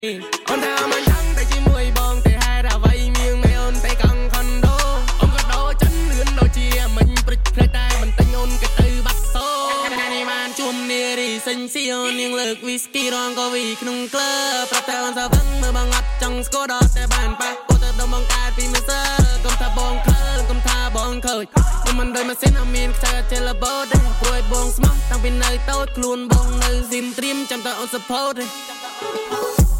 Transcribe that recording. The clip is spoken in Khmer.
អូនថាមិនដឹងតែជាមួយបងតែហេតុអ្វីមៀងមេអូនតែកង់ខុនដូអូនក៏ដោចិនលឿនដូចជាមិញព្រិចភ្នែកតែមិនទិញអូនក៏ទៅបាត់សូថ្ងៃនេះបានជួមនារីសិញស៊ីអូននាងលើកវីស្គីរងក៏វីក្នុងក្លឹបប្រាប់តែអូនសវឹងមើលបងអត់ចង់ស្គាល់ដល់តែបានប៉ះពោលទៅដល់បងកើតពីមិនសើកុំថាបងខើកុំថាបងខើចមិនដូចម៉ាស៊ីនអត់មានខ្សែចេះលបោទេព្រួយបងស្មោះតាំងពីនៅតូចខ្លួនបងនៅស៊ីមត្រៀមចាំតើអូន support ទេ